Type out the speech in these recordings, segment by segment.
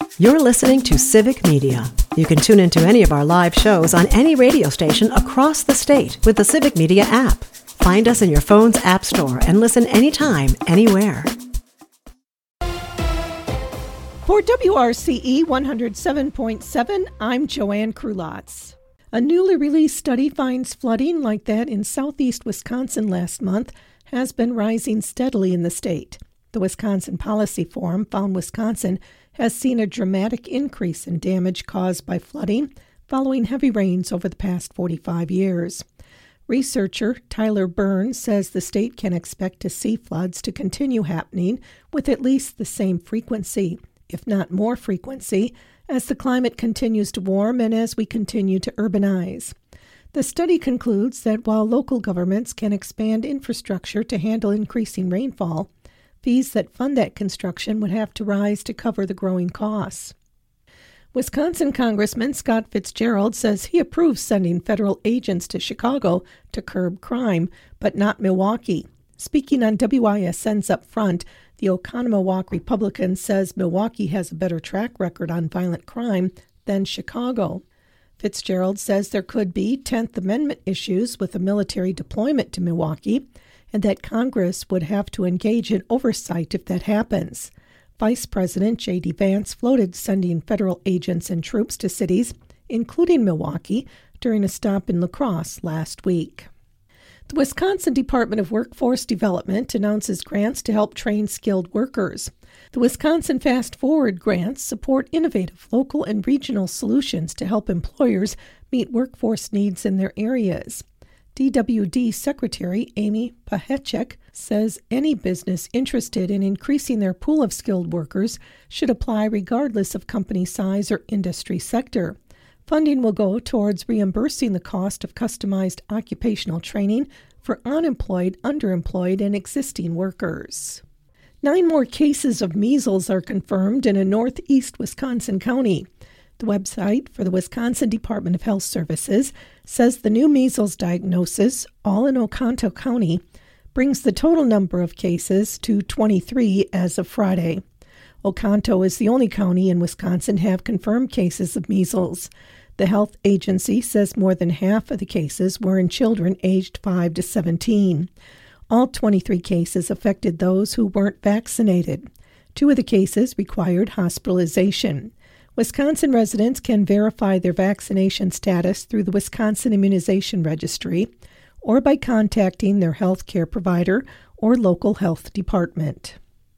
You're listening to Civic Media. You can tune into any of our live shows on any radio station across the state with the Civic Media app. Find us in your phone's app store and listen anytime, anywhere. For WRCE 107.7, I'm Joanne Krulotz. A newly released study finds flooding like that in southeast Wisconsin last month has been rising steadily in the state. The Wisconsin Policy Forum found Wisconsin has seen a dramatic increase in damage caused by flooding following heavy rains over the past 45 years. Researcher Tyler Burns says the state can expect to see floods to continue happening with at least the same frequency, if not more frequency, as the climate continues to warm and as we continue to urbanize. The study concludes that while local governments can expand infrastructure to handle increasing rainfall, fees that fund that construction would have to rise to cover the growing costs. Wisconsin Congressman Scott Fitzgerald says he approves sending federal agents to Chicago to curb crime, but not Milwaukee. Speaking on WISN's Up Front, the Oconomowoc Republican says Milwaukee has a better track record on violent crime than Chicago. Fitzgerald says there could be 10th Amendment issues with a military deployment to Milwaukee, and that Congress would have to engage in oversight if that happens. Vice President J.D. Vance floated sending federal agents and troops to cities, including Milwaukee, during a stop in La Crosse last week. The Wisconsin Department of Workforce Development announces grants to help train skilled workers. The Wisconsin Fast Forward grants support innovative local and regional solutions to help employers meet workforce needs in their areas. DWD Secretary Amy Pahechek says any business interested in increasing their pool of skilled workers should apply regardless of company size or industry sector. Funding will go towards reimbursing the cost of customized occupational training for unemployed, underemployed, and existing workers. 9 more cases of measles are confirmed in a northeast Wisconsin county. The website for the Wisconsin Department of Health Services says the new measles diagnosis, all in Oconto County, brings the total number of cases to 23 as of Friday. Oconto is the only county in Wisconsin to have confirmed cases of measles. The health agency says more than half of the cases were in children aged 5 to 17. All 23 cases affected those who weren't vaccinated. 2 of the cases required hospitalization. Wisconsin residents can verify their vaccination status through the Wisconsin Immunization Registry or by contacting their health care provider or local health department.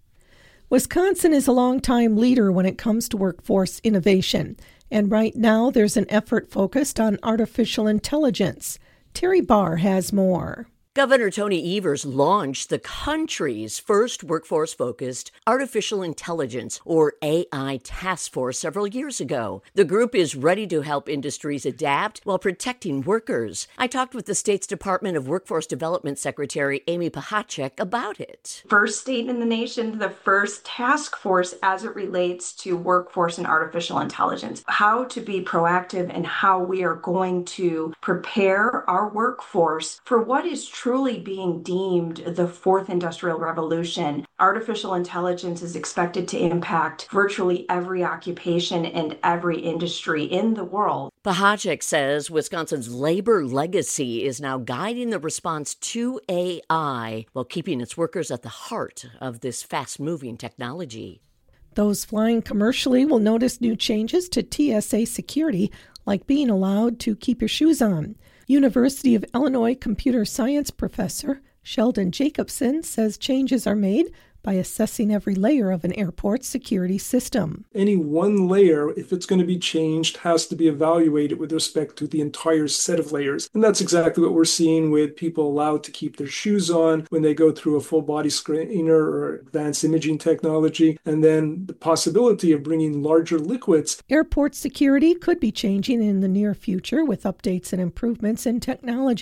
Wisconsin is a longtime leader when it comes to workforce innovation, and right now there's an effort focused on artificial intelligence. Terry Barr has more. Governor Tony Evers launched the country's first workforce-focused artificial intelligence, or AI, task force several years ago. The group is ready to help industries adapt while protecting workers. I talked with the state's Department of Workforce Development Secretary Amy Pahechek about it. First state in the nation, the first task force as it relates to workforce and artificial intelligence. How to be proactive and how we are going to prepare our workforce for what is truly being deemed the fourth industrial revolution. Artificial intelligence is expected to impact virtually every occupation and every industry in the world. Pahechek says Wisconsin's labor legacy is now guiding the response to AI while keeping its workers at the heart of this fast-moving technology. Those flying commercially will notice new changes to TSA security, like being allowed to keep your shoes on. University of Illinois computer science professor Sheldon Jacobson says changes are made by assessing every layer of an airport security system. Any one layer, if it's going to be changed, has to be evaluated with respect to the entire set of layers. And that's exactly what we're seeing with people allowed to keep their shoes on when they go through a full body screener or advanced imaging technology, and then the possibility of bringing larger liquids. Airport security could be changing in the near future with updates and improvements in technology.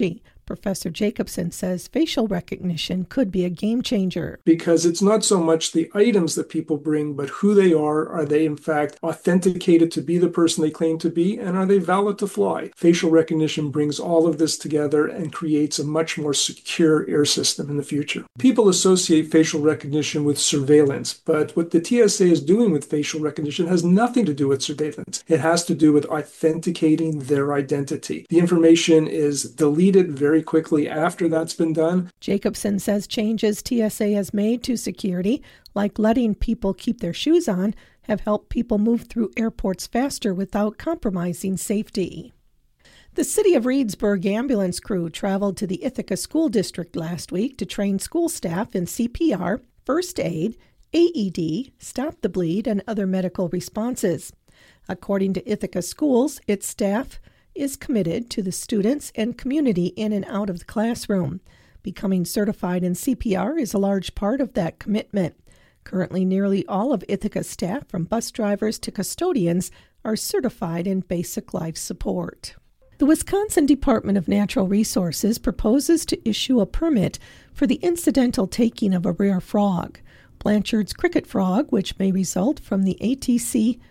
Professor Jacobson says facial recognition could be a game changer. Because it's not so much the items that people bring, but who they are. Are they in fact authenticated to be the person they claim to be? And are they valid to fly? Facial recognition brings all of this together and creates a much more secure air system in the future. People associate facial recognition with surveillance, but what the TSA is doing with facial recognition has nothing to do with surveillance. It has to do with authenticating their identity. The information is deleted very quickly after that's been done. Jacobson says changes TSA has made to security, like letting people keep their shoes on, have helped people move through airports faster without compromising safety. The City of Reedsburg ambulance crew traveled to the Ithaca School District last week to train school staff in CPR, first aid, AED, stop the bleed, and other medical responses. According to Ithaca Schools, its staff is committed to the students and community in and out of the classroom. Becoming certified in CPR is a large part of that commitment. Currently, nearly all of Ithaca's staff, from bus drivers to custodians, are certified in basic life support. The Wisconsin Department of Natural Resources proposes to issue a permit for the incidental taking of a rare frog, Blanchard's cricket frog, which may result from the ATC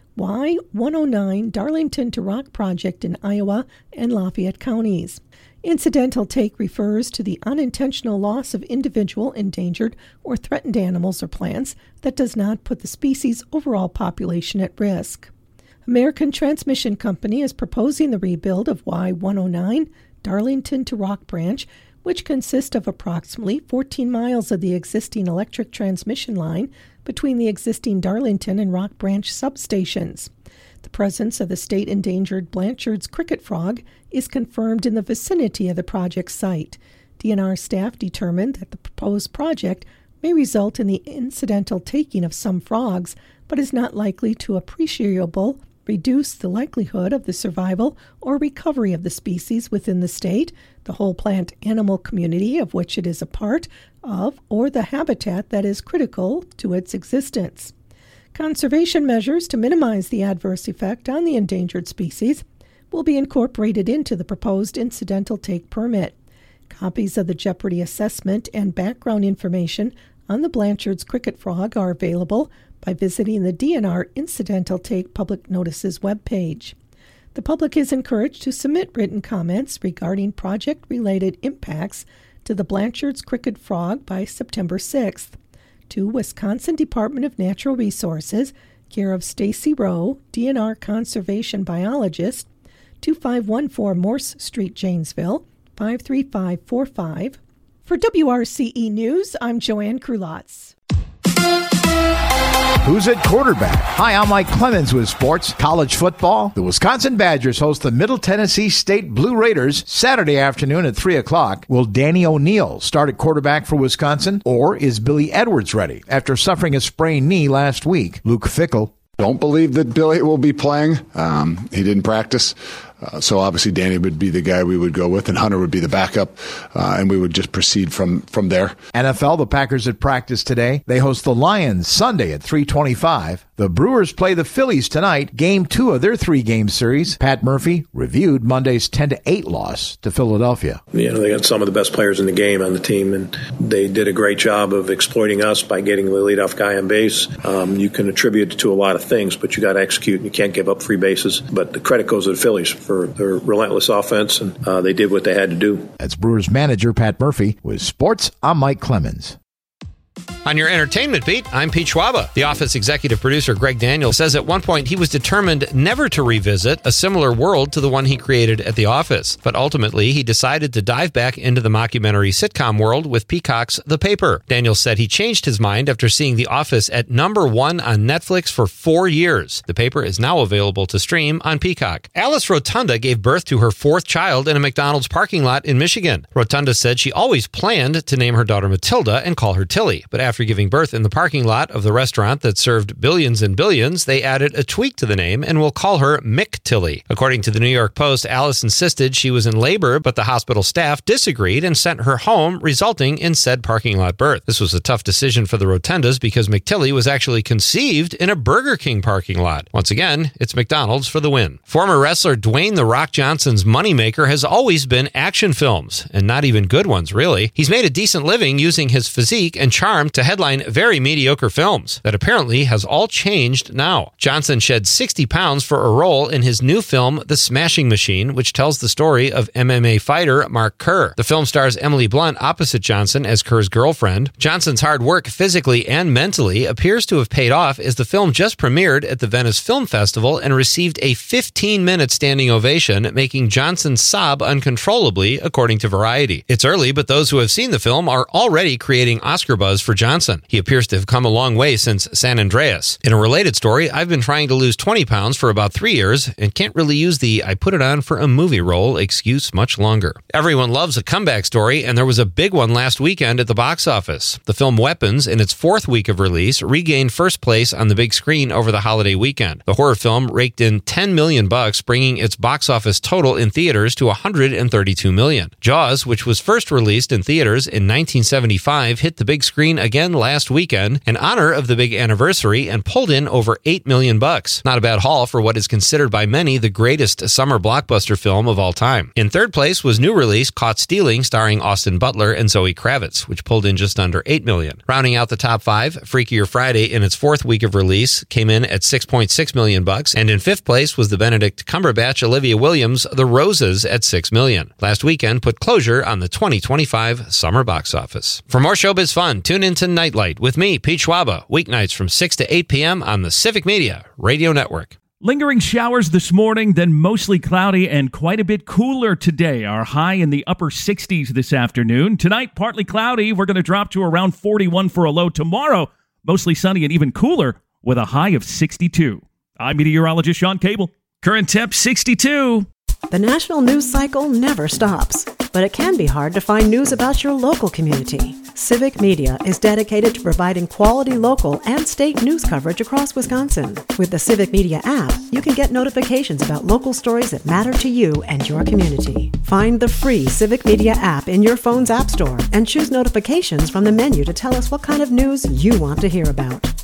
Y109 Darlington to Rock project in Iowa and Lafayette counties. Incidental take refers to the unintentional loss of individual endangered or threatened animals or plants that does not put the species' overall population at risk. American Transmission Company is proposing the rebuild of Y109 Darlington to Rock Branch, which consists of approximately 14 miles of the existing electric transmission line between the existing Darlington and Rock Branch substations. The presence of the state endangered Blanchard's cricket frog is confirmed in the vicinity of the project site. DNR staff determined that the proposed project may result in the incidental taking of some frogs, but is not likely to appreciably reduce the likelihood of the survival or recovery of the species within the state, the whole plant animal community of which it is a part of, or the habitat that is critical to its existence. Conservation measures to minimize the adverse effect on the endangered species will be incorporated into the proposed incidental take permit. Copies of the jeopardy assessment and background information on the Blanchard's cricket frog are available by visiting the DNR Incidental Take Public Notices webpage. The public is encouraged to submit written comments regarding project-related impacts to the Blanchard's cricket frog by September 6th. To Wisconsin Department of Natural Resources, care of Stacy Rowe, DNR Conservation Biologist, 2514 Morse Street, Janesville, 53545. For WRCE News, I'm Joanne Krulotz. Who's at quarterback? Hi, I'm Mike Clemens with sports. College football. The Wisconsin Badgers host the Middle Tennessee State Blue Raiders Saturday afternoon at 3 o'clock. Will Danny O'Neal start at quarterback for Wisconsin, or is Billy Edwards ready after suffering a sprained knee last week? Luke Fickell. Don't believe that Billy will be playing. He didn't practice. So obviously Danny would be the guy we would go with, and Hunter would be the backup, and we would just proceed from there. NFL, the Packers at practice today. They host the Lions Sunday at 3:25. The Brewers play the Phillies tonight, Game 2 of their 3-game series. Pat Murphy reviewed Monday's 10-8 loss to Philadelphia. You know, they got some of the best players in the game on the team, and they did a great job of exploiting us by getting the leadoff guy on base. You can attribute it to a lot of things, but you got to execute, and you can't give up free bases. But the credit goes to the Phillies for their relentless offense, and they did what they had to do. That's Brewers manager Pat Murphy. With sports, I'm Mike Clemens. On your entertainment beat, I'm Pete Schwaba. The Office executive producer Greg Daniels says at one point he was determined never to revisit a similar world to the one he created at The Office. But ultimately, he decided to dive back into the mockumentary sitcom world with Peacock's The Paper. Daniels said he changed his mind after seeing The Office at #1 on Netflix for 4 years. The Paper is now available to stream on Peacock. Alice Rotunda gave birth to her 4th child in a McDonald's parking lot in Michigan. Rotunda said she always planned to name her daughter Matilda and call her Tilly. But after After giving birth in the parking lot of the restaurant that served billions and billions, they added a tweak to the name and will call her Mick Tilly. According to the New York Post, Alice insisted she was in labor, but the hospital staff disagreed and sent her home, resulting in said parking lot birth. This was a tough decision for the Rotundas because McTilly was actually conceived in a Burger King parking lot. Once again, it's McDonald's for the win. Former wrestler Dwayne "The Rock" Johnson's moneymaker has always been action films, and not even good ones, really. He's made a decent living using his physique and charm to headline very mediocre films. That apparently has all changed now. Johnson shed 60 pounds for a role in his new film, The Smashing Machine, which tells the story of MMA fighter Mark Kerr. The film stars Emily Blunt opposite Johnson as Kerr's girlfriend. Johnson's hard work physically and mentally appears to have paid off, as the film just premiered at the Venice Film Festival and received a 15-minute standing ovation, making Johnson sob uncontrollably, according to Variety. It's early, but those who have seen the film are already creating Oscar buzz for Johnson. He appears to have come a long way since San Andreas. In a related story, I've been trying to lose 20 pounds for about 3 years and can't really use the "I put it on for a movie role" excuse much longer. Everyone loves a comeback story, and there was a big one last weekend at the box office. The film Weapons, in its 4th week of release, regained first place on the big screen over the holiday weekend. The horror film raked in $10 million, bringing its box office total in theaters to $132 million. Jaws, which was first released in theaters in 1975, hit the big screen again last weekend in honor of the big anniversary and pulled in over $8 million. Not a bad haul for what is considered by many the greatest summer blockbuster film of all time. In 3rd place was new release Caught Stealing, starring Austin Butler and Zoe Kravitz, which pulled in just under $8 million. Rounding out the top 5, Freakier Friday, in its 4th week of release, came in at $6.6 million, and in 5th place was the Benedict Cumberbatch Olivia Williams The Roses at $6 million. Last weekend put closure on the 2025 summer box office. For more showbiz fun, tune into Nightlight with me, Pete Schwaba, weeknights from 6 to 8 p.m. on the Civic Media Radio Network. Lingering showers this morning, then mostly cloudy and quite a bit cooler today. Our high in the upper 60s this afternoon. Tonight, partly cloudy. We're going to drop to around 41 for a low. Tomorrow, mostly sunny and even cooler with a high of 62. I'm meteorologist Sean Cable. Current temp 62. The national news cycle never stops, but it can be hard to find news about your local community. Civic Media is dedicated to providing quality local and state news coverage across Wisconsin. With the Civic Media app, you can get notifications about local stories that matter to you and your community. Find the free Civic Media app in your phone's app store and choose notifications from the menu to tell us what kind of news you want to hear about.